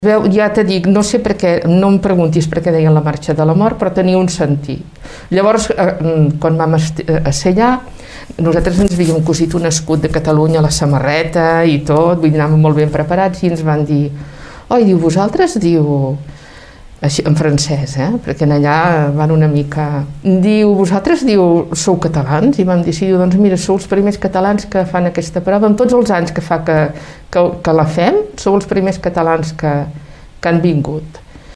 Veu, ja t'he dit, no sé per què, no em preguntis per què deien la marxa de la mort, però tenia un sentit. Llavors, quan vam ser allà, nosaltres ens havíem cosit un escut de Catalunya a la samarreta i tot, vull dir, anàvem molt ben preparats i ens van dir, oi, diu, vosaltres, diu, així, en francès, perquè allà van una mica... Diu, vosaltres, diu, sou catalans? I vam dir, sí, diu, doncs mira, sou els primers catalans que fan aquesta prova, en tots els anys que fa que la fem, sou els primers catalans que han vingut.